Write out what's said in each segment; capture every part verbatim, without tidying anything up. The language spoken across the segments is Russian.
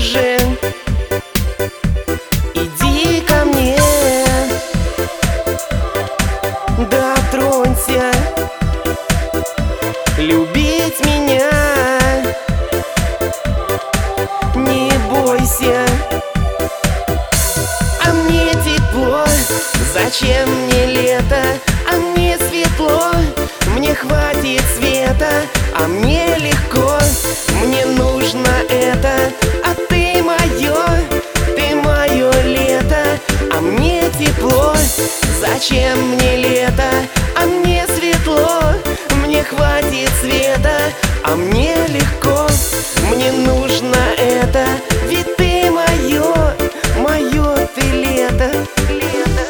же, иди ко мне, дотронься, любить меня, не бойся. А мне тепло, зачем мне лето? А мне светло, мне хватит света. А мне легко, мне нужно это. А ты мое, ты мое лето. А мне тепло, зачем мне лето? А мне светло, мне хватит света. А мне легко, мне нужно это. Ведь ты мое, мое ты лето, лето.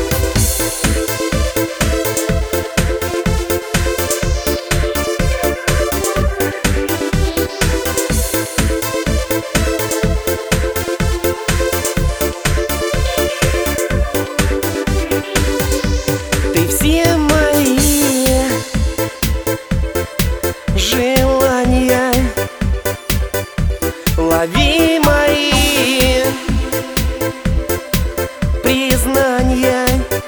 Ты все мои желания, лови мои признания.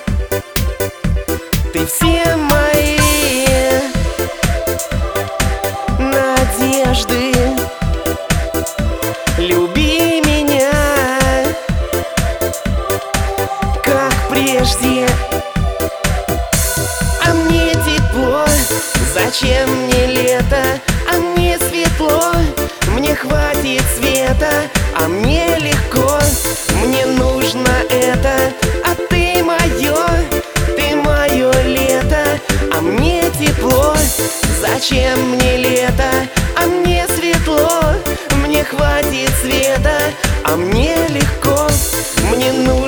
Ты все мои надежды, люби меня, как прежде. А мне тепло, зачем мне лето? А мне светло, мне хватит света. А мне легко, мне нужно это. А ты мое, ты мое лето. А мне тепло, зачем мне лето? А мне светло, мне хватит света. А мне легко, мне нужно